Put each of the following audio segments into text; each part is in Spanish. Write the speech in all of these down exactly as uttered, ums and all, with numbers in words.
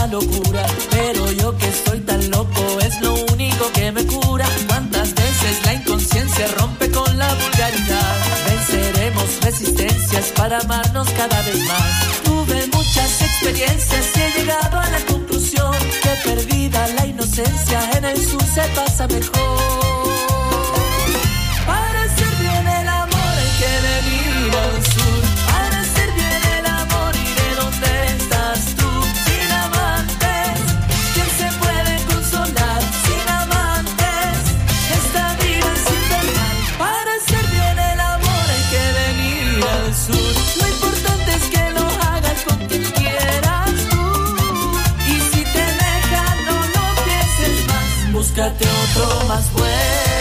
locura, pero yo que estoy tan loco es lo único que me cura. Cuántas veces la inconsciencia rompe con la vulgaridad. Venceremos resistencias para amarnos cada vez más. Tuve muchas experiencias y he llegado a la conclusión que perdida la inocencia en el sur se pasa mejor. Para hacer bien el amor hay que venir al sur. Para hacer bien el amor iré donde estás tú. Sin amantes, ¿quién se puede consolar? Sin amantes, esta vida es infernal. Para hacer bien el amor hay que venir al sur. Lo importante es que lo hagas con quien quieras tú. Y si te dejan, no lo pienses más. Búscate otro más bueno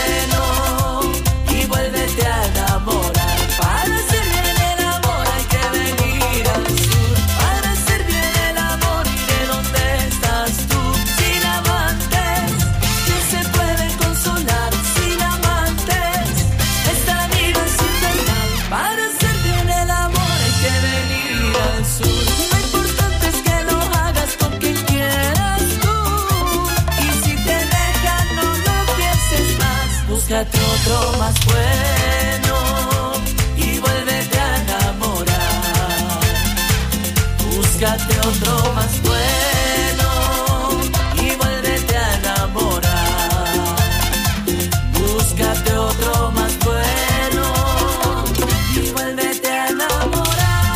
y vuélvete a enamorar. Para hacer bien el amor hay que venir al sur. Para hacer bien el amor iré donde estás tú. Sin amantes, ¿quién se puede consolar? Sin amantes, esta vida es infernal. Para hacer bien el amor hay que venir al sur. Lo importante es que lo hagas con quien quieras tú. Y si te dejan, no lo pienses más. Búscate otro más bueno y vuélvete a enamorar. Búscate otro más bueno y vuélvete a enamorar. Búscate otro más bueno y vuélvete a enamorar.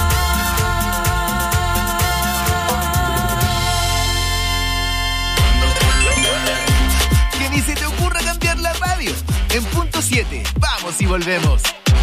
Que ni se te ocurra cambiar la radio. En punto siete, vamos y volvemos.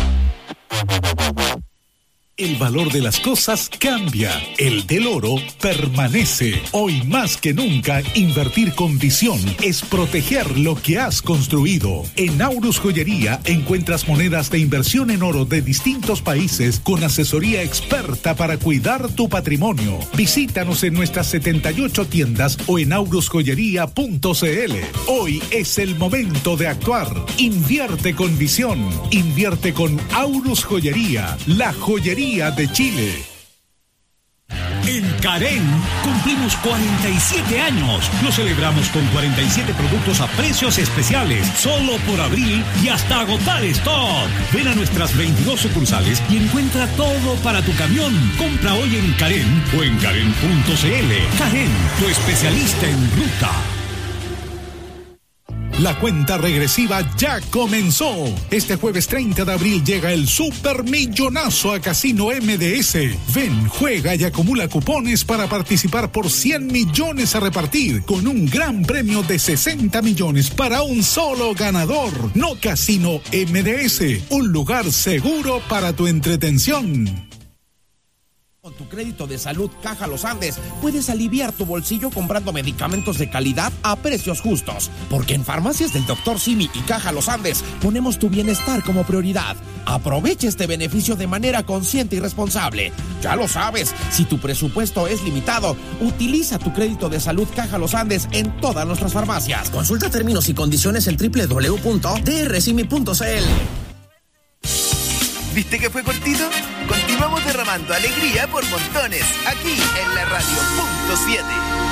El valor de las cosas cambia, el del oro permanece. Hoy más que nunca, invertir con visión es proteger lo que has construido. En Aurus Joyería encuentras monedas de inversión en oro de distintos países con asesoría experta para cuidar tu patrimonio. Visítanos en nuestras setenta y ocho tiendas o en aurus joyería punto c l. Hoy es el momento de actuar. Invierte con visión. Invierte con Aurus Joyería, la joyería de Chile. En Carén cumplimos cuarenta y siete años. Lo celebramos con cuarenta y siete productos a precios especiales, solo por abril y hasta agotar stock. Ven a nuestras veintidós sucursales y encuentra todo para tu camión. Compra hoy en Carén o en carén punto c l. Carén, tu especialista en ruta. La cuenta regresiva ya comenzó. Este jueves treinta de abril llega el Supermillonazo a Casino M D S. Ven, juega y acumula cupones para participar por cien millones a repartir, con un gran premio de sesenta millones para un solo ganador. No Casino M D S, un lugar seguro para tu entretención. Con tu crédito de salud Caja Los Andes puedes aliviar tu bolsillo comprando medicamentos de calidad a precios justos, porque en Farmacias del doctor Simi y Caja Los Andes ponemos tu bienestar como prioridad. Aprovecha este beneficio de manera consciente y responsable. Ya lo sabes, si tu presupuesto es limitado, utiliza tu crédito de salud Caja Los Andes en todas nuestras farmacias. Consulta términos y condiciones en doble u doble u doble u punto d r simi punto c l. ¿Viste que fue cortito? Continuamos derramando alegría por montones, aquí en la radio punto siete.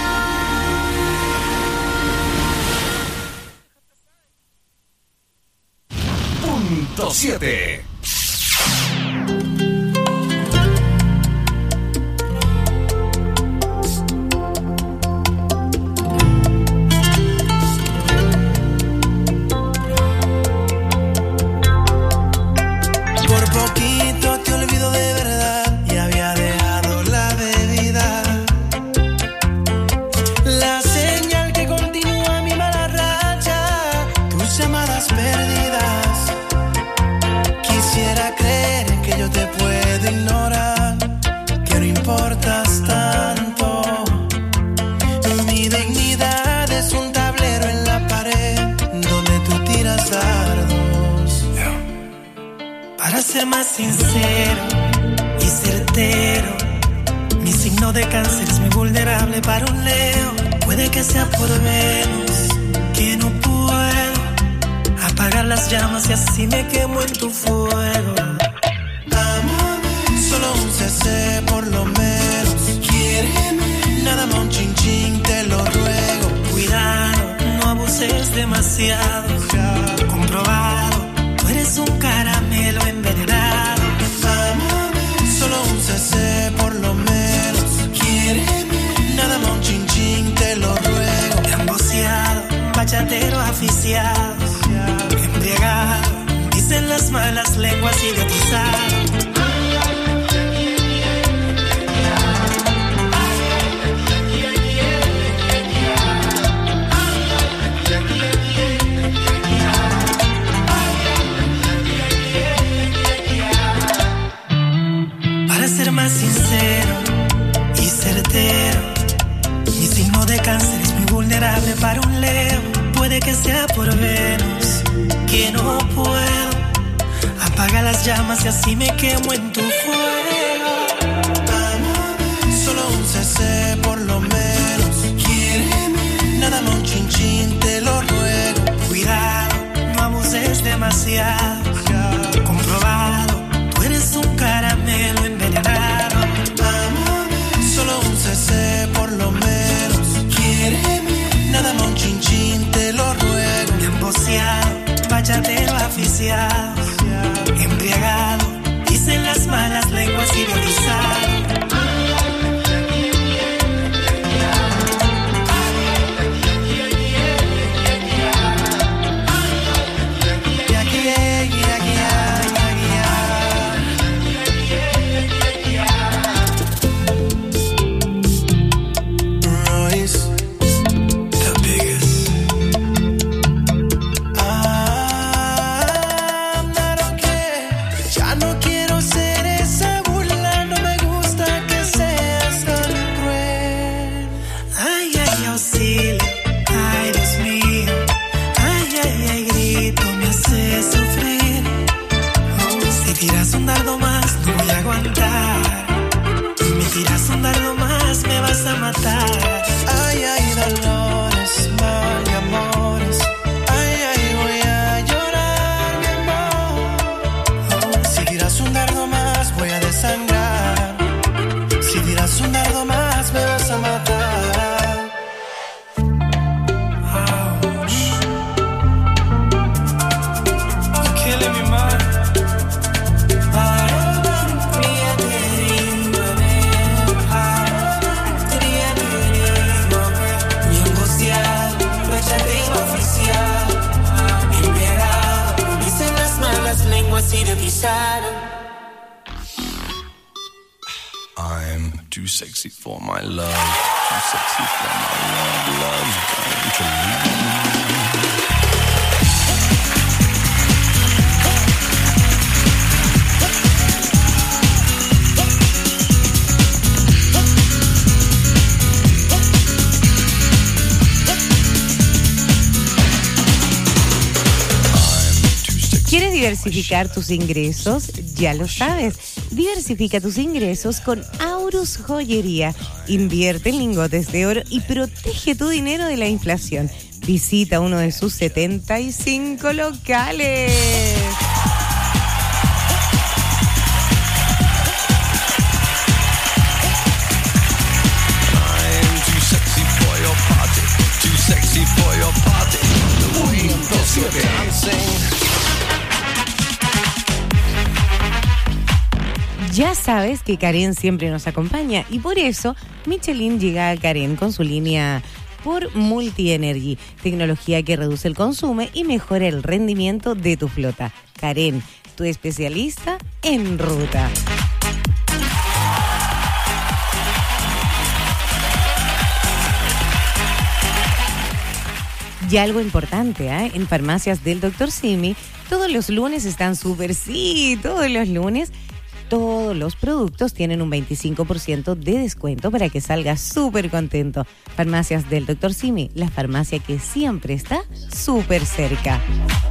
Punto siete. Ser más sincero y certero, mi signo de cáncer es muy vulnerable para un Leo. Puede que sea por Venus que no puedo apagar las llamas y así me quemo en tu fuego. Amame, solo un cc por lo menos. Quiéreme, nada más mon chin chin, te lo ruego. Cuidado, no abuses demasiado. Comprobado, tú eres un caramelo envenenado. Solo un cc por lo menos. Quiéreme, nada mon chin chin, te lo ruego. Emboceado, bachatero aficiado, embriagado, dicen las malas lenguas, idiotizado. Para ser más sincero y certero, mi signo de cáncer es muy vulnerable para un Leo. Puede que sea por Venus, que no puedo. Apaga las llamas y así me quemo en tu fuego. Solo un cc por lo menos. Quiéreme, nada mon chin chin, te lo ruego. Cuidado, no abuses demasiado. Comprobado, tú eres un caramelo envenenado. Solo un cc por lo menos. Quiéreme, nada mon chin chin, te lo ruego. Emboceado, bachatero aficiado, embriagado, dicen las malas lenguas, idiotizado. Ay, ay, dolores, mal y amores. Ay, ay, voy a llorar, mi amor. Si tiras un dardo más, voy a desangrar. Si tiras un dardo más, me vas a matar. Ouch. You're killing me, man. I'm too sexy for my love, too sexy for my love, love, don't you leave me. ¿Quieres diversificar tus ingresos? Ya lo sabes. Diversifica tus ingresos con Aurus Joyería. Invierte en lingotes de oro y protege tu dinero de la inflación. Visita uno de sus setenta y cinco locales. Ya sabes que Karen siempre nos acompaña y por eso Michelin llega a Karen con su línea por Multi Energy, tecnología que reduce el consumo y mejora el rendimiento de tu flota. Karen, tu especialista en ruta. Y algo importante, ¿eh? En farmacias del doctor Simi, todos los lunes están súper, sí, todos los lunes, todos los productos tienen un veinticinco por ciento de descuento para que salgas súper contento. Farmacias del doctor Simi, la farmacia que siempre está súper cerca.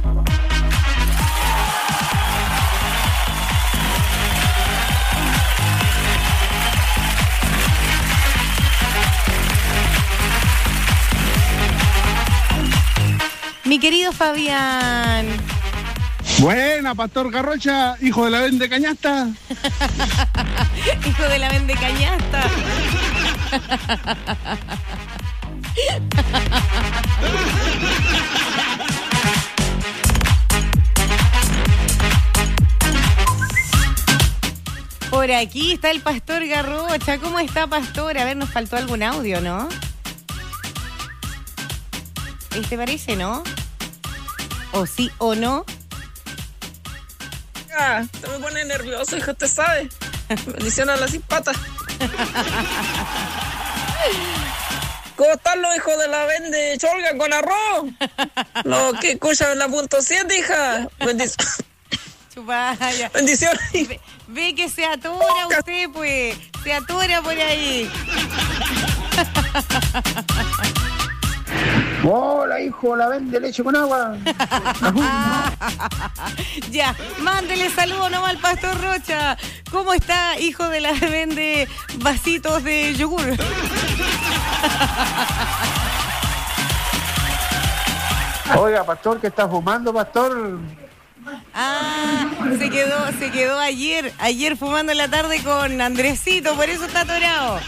Mi querido Fabián. Buena, Pastor Garrocha, hijo de la Vende Cañasta. Hijo de la Vende Cañasta. Por aquí está el Pastor Garrocha. ¿Cómo está, Pastor? A ver, nos faltó algún audio, ¿no? ¿Este parece, no? ¿O sí o no? Ah, te me pone nervioso, hijo, te sabe. Bendición a las sin patas. ¿Cómo están los hijos de la vende cholga con arroz? Los que escuchan la punto siete, hija. Bendición. Chupaya. Bendiciones. Ve, ve que se atora usted, pues. Se atora por ahí. Hola, hijo, la vende leche con agua. Ya, mándele saludos nomás al Pastor Rocha. ¿Cómo está, hijo de la vende vasitos de yogur? Oiga, pastor, ¿qué está fumando, pastor? Ah, se quedó, se quedó ayer, ayer fumando en la tarde con Andresito, por eso está atorado.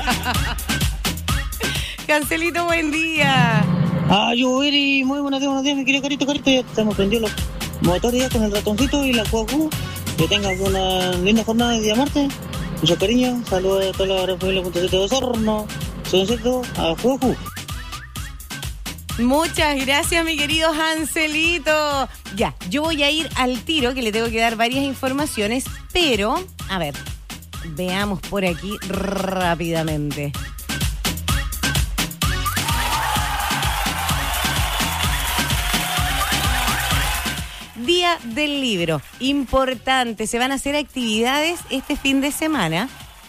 Cancelito, buen día. Ah, yo, Eri, muy buenos días, buenos días, mi querido Carito, Carito, ya estamos prendidos los motores ya con el ratoncito y la cuacu. Que tengas una linda jornada de día martes. Mucho cariño, saludos a toda la familia punto siete de Osorno, Soncito, a cuacu. Muchas gracias, mi querido Ancelito. Ya, yo voy a ir al tiro, que le tengo que dar varias informaciones, pero, a ver, veamos por aquí rápidamente. Día del Libro, importante, se van a hacer actividades este fin de semana.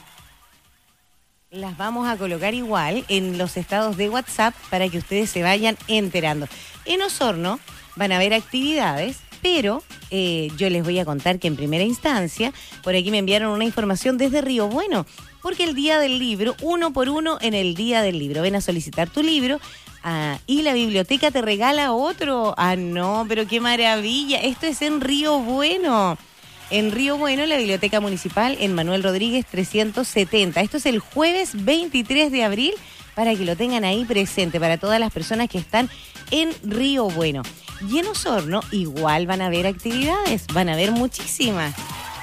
Las vamos a colocar igual en los estados de WhatsApp para que ustedes se vayan enterando. En Osorno van a haber actividades, pero eh, yo les voy a contar que en primera instancia, por aquí me enviaron una información desde Río Bueno, porque el Día del Libro, uno por uno en el Día del Libro. Ven a solicitar tu libro ah, y la biblioteca te regala otro. Ah, no, pero qué maravilla. Esto es en Río Bueno. En Río Bueno, la Biblioteca Municipal, en Manuel Rodríguez trescientos setenta. Esto es el jueves veintitrés de abril, para que lo tengan ahí presente, para todas las personas que están en Río Bueno. Y en Osorno igual van a haber actividades, van a haber muchísimas.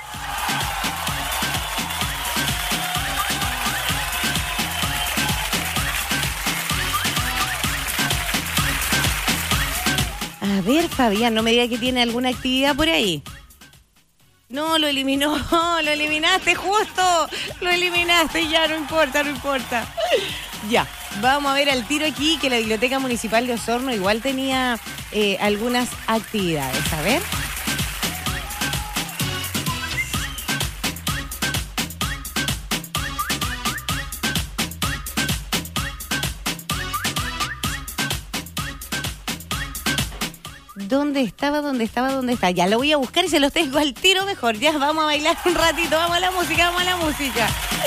A ver, Fabián, no me diga que tiene alguna actividad por ahí. No, lo eliminó, lo eliminaste justo, lo eliminaste, ya no importa, no importa. Ya, vamos a ver al tiro aquí que la Biblioteca Municipal de Osorno igual tenía eh, algunas actividades, a ver. ¿Dónde estaba? ¿Dónde estaba? ¿Dónde está? Ya lo voy a buscar y se los tengo al tiro mejor. Ya, vamos a bailar un ratito. Vamos a la música, vamos a la música.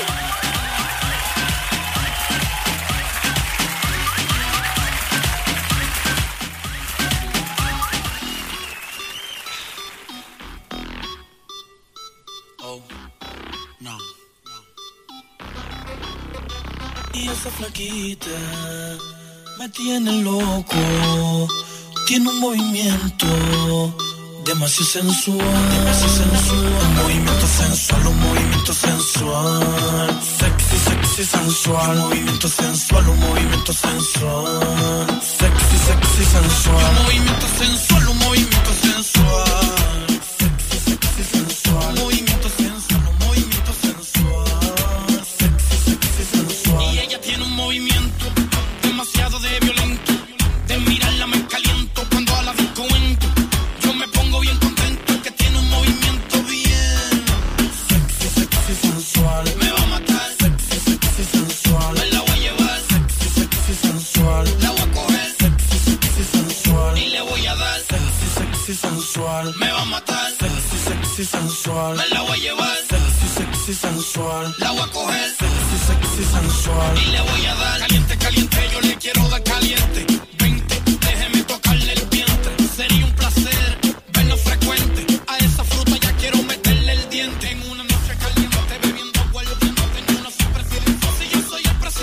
Oh, no, no. Y esa flaquita me tiene loco. Tiene un movimiento demasiado sensual, demasiado sensual, un movimiento sensual, un movimiento sensual, sexy, sexy, sensual, un movimiento sensual, un movimiento sensual, sexy, sexy, sensual, un movimiento sensual, un movimiento sensual, sexy, sexy, sensual, un movimiento sensual, un movimiento sensual, sexy, sexy, sensual. Y ella tiene un movimiento demasiado de violento, de mirarla me caliento cuando a la disco entro. Yo me pongo bien contento, que tiene un movimiento bien sexy, sexy, sensual. Me va a matar, sexy, sexy, sensual. Me la voy a llevar, sexy, sexy, sensual. La voy a coger, sexy, sexy, sensual. Y le voy a dar, sexy, sexy, sensual. Me va a matar, sexy, sexy, sensual. Me la voy a llevar, sexy, sexy, sensual. La voy a coger, sexy, sexy, sensual. Y le voy a dar, caliente, caliente, yo le quiero dar caliente. Déjeme tocarle el vientre, sería un placer verlo frecuente. A esa fruta ya quiero meterle el diente. En una noche caliente, bebiendo agua, yo tengo una super presidencia. Si yo soy el presidente.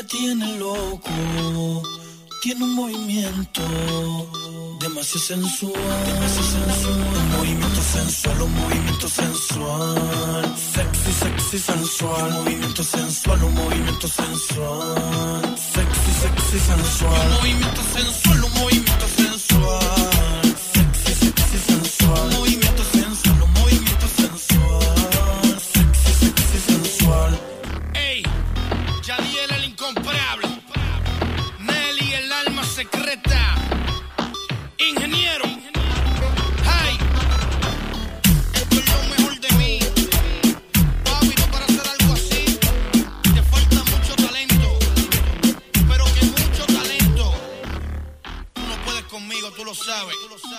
tiene loco, tiene un movimiento demasiado sensual, demasiado sensual, un movimiento sensual, un movimiento sensual, sexy, sexy, sensual, un movimiento sensual, un movimiento sensual, sexy, sexy, sensual, un movimiento sensual, un movimiento sensual, sexy, sexy, sensual, un movimiento sensual, un movimiento sensual, sexy, sexy, sensual. Ey, Yadiel el incomparable, Nelly el alma secreta, ingeniero, hey, esto es lo mejor de mí, papi, no para hacer algo así, te falta mucho talento, pero que mucho talento, tú no puedes conmigo, tú lo sabes,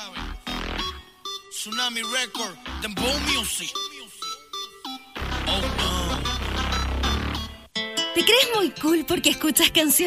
Tsunami Record, Dembow Music, oh no. ¿Te crees muy cool porque escuchas canciones?